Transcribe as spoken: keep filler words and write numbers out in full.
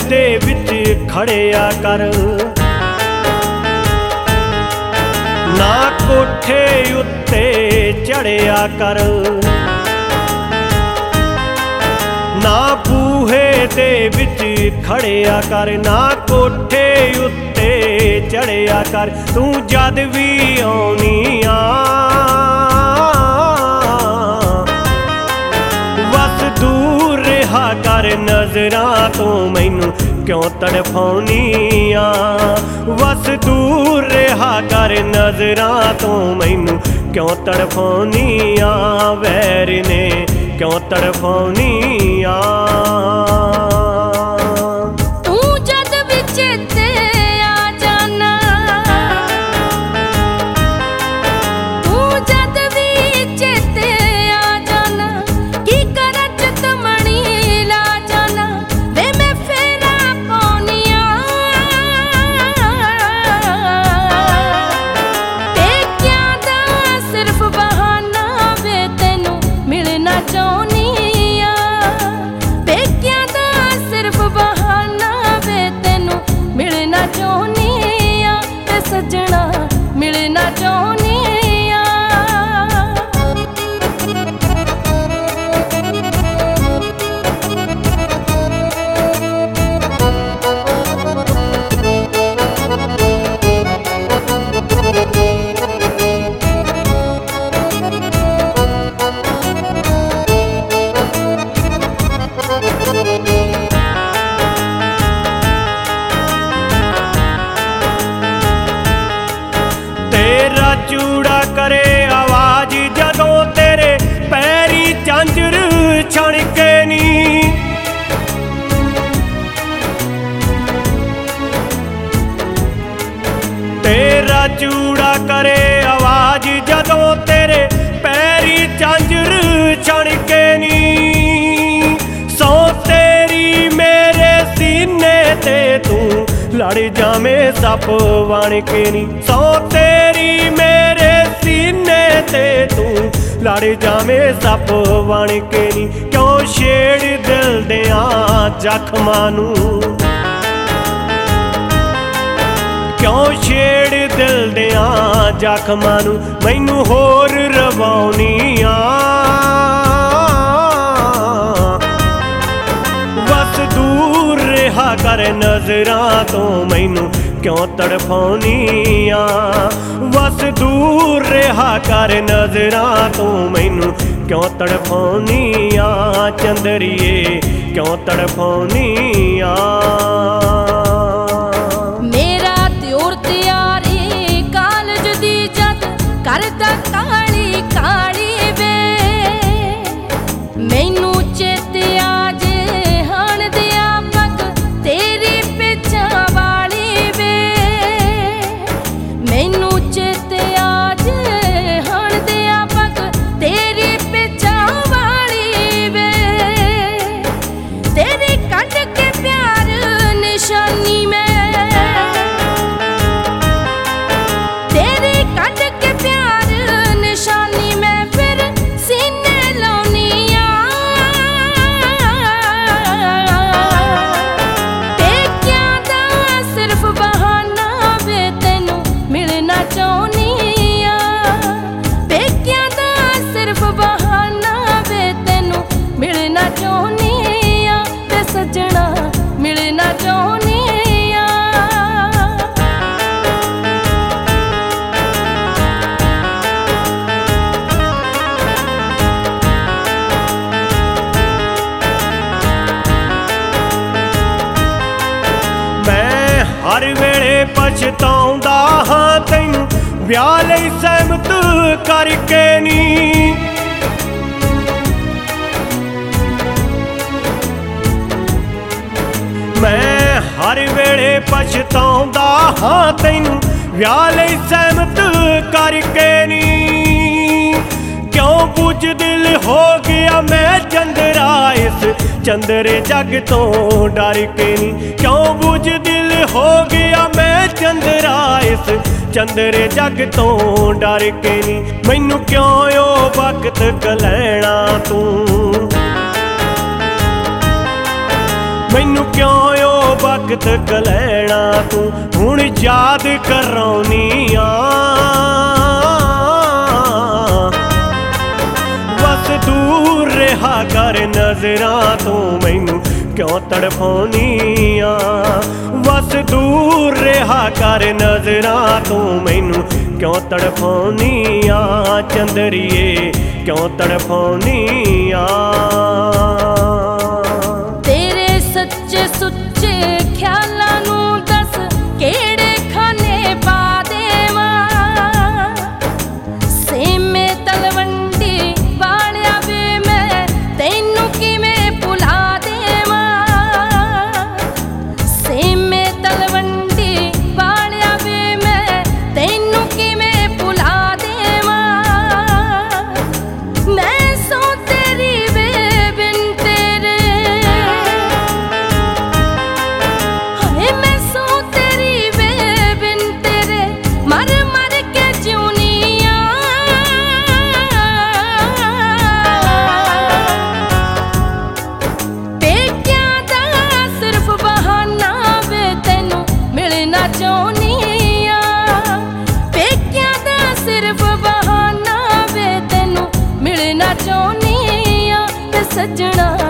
दे विच खड़िया कर, ना कोठे उत्ते चढ़िया कर, ना बूहे दे विच खड़िया कर, ना कोठे उत्ते चढ़िया कर। तू जद भी आउनी आ बस दूर रहा कर नज़रां तो, मैनू क्यों तड़फाउनी आ बस दूर रहा कर नज़रां तो, मैनू क्यों तड़फाउनी आ वैर ने क्यों तड़फाउनी आ। तू जद भी चेते आ जाना, तू जद भी चेते आ जाना, की करच तमणी ला जाना वे मैं फेरा पाउनिया। पेकियां दा सिर्फ बहाना वे तैनू मिलना चाहुनी आ, पेकियां दा सिर्फ बहाना वे तैनू मिलना चाहुनी आ, ते सजना मिलना चाहुनी आ। तेरा चूड़ा करे आवाज जदों तेरे पैरी झांझर छणके नी, तेरा चूड़ा करे आवाज जदों तेरे पैरी झांझर छणके नी। सौ तेरी मेरे सीने ते तू लड़ जावे सप बन के नी, सौ तेरी मेरे सीने ते तू लड़ जावे सप बन के नी। क्यों छेड़ दिल दिया जख्मां नू, क्यों छेड़ दिल दिया जख्मां नू, मैनू होर रवाउनी आ बस दूर रहा कर नज़रां तो, मैनू क्यों तड़फाउनी आ बस दूर रहा कर नज़रां तो, मैनू क्यों तड़फाउनी आ चंदरिए क्यों तड़फाउनी आ। मेरा त्योर तैयारी कालज दी जद करदा काली काली वे, मैनू चेते आज हाण दिया पग तेरी पिछा वाली वे, मैनू चेते आज हाण दिया पग तेरी पिछा वाली वे, तेरी कट के प्यार निशानी में, तेरी कट के प्यार निशानी में फिर सीने लाउनी आ। पेकियां दा सिर्फ बहाना वे तैनू मिलना चाहुनी आ, पेकियां दा सिर्फ बहाना वे तैनू मिलना चाहुनी आ, ते सजना मिलना चाहुनी आ। मैं हर वेले पछताउंदा हां तैनू विआह लई सहमत करके नी, मैं हर वेले पछताउंदा हां तैनू विआह लई सहमत करके नी। क्यों बुझदिल हो गया मैं चंदरा इस चंदरे जग तो डर के नी, क्यों बुझदिल हो गया मैं चंदरा इस चंदरे जग तो डर के नी। मैनू क्यों ओ वक्त गलैना तू, ਮੈਨੂੰ ਕਿਉਂ ਉਹ ਵਕਤ ਕਲੈਣਾ ਤੂੰ ਹੁਣ ਯਾਦ ਕਰਾਉਣੀ ਆ। ਬਸ ਦੂਰ ਰਿਹਾ ਕਰ ਨਜ਼ਰਾਂ ਤੋਂ ਮੈਨੂੰ ਕਿਉਂ ਤੜਫਾਉਣੀ ਆ। ਬਸ ਦੂਰ ਰਿਹਾ ਕਰ ਨਜ਼ਰਾਂ ਤੋਂ ਮੈਨੂੰ ਕਿਉਂ ਤੜਫਾਉਣੀ ਆ। ਚੰਦਰੀਏ ਕਿਉਂ ਤੜਫਾਉਣੀ ਆ। ਤੇਰੇ ਸੱਚੇ ਸੁੱਚੇ ਖਿਆਲਾਂ ਨੂੰ ਦੱਸ ਕਿਹੜੇ ਖਾਨੇ ਪਾ ਦੇਵਾਂ। ਸੇਮੇ ਤਲਵੰਡੀ ਵਾਲਿਆ ਵੇ ਮੈਂ ਤੈਨੂੰ ਕਿਵੇਂ ਭੁਲਾ ਦੇਵਾਂ। ਸੇਮੇ ਤਲਵੰਡੀ ਵਾਲਿਆ ਵੇ ਮੈਂ ਤੈਨੂੰ ਕਿਵੇਂ ਭੁਲਾ ਦੇਵਾਂ। ਮੈਂ ਸੋ ਤੇਰੀ ਵੇ ਬਿਨ ਤੇਰੇ, ਹਾਏ ਮੈਂ ਸੋ ਤੇਰੀ ਵੇ ਬਿਨ ਤੇਰੇ ਮਰ ਮਰ ਕੇ ਜਿਉਣੀ ਆ। ਪੇਕਿਆਂ ਦਾ ਸਿਰਫ ਬਹਾਨਾ ਵੇ ਤੈਨੂੰ ਮਿਲਣਾ ਚਾਹੁੰਦੀ ਆ। ਪੇਕਿਆਂ ਦਾ ਸਿਰਫ ਬਹਾਨਾ ਵੇ ਤੈਨੂੰ ਮਿਲਣਾ ਚਾਹੁੰਦੀ ਆ। ਤੇ ਸੱਜਣਾ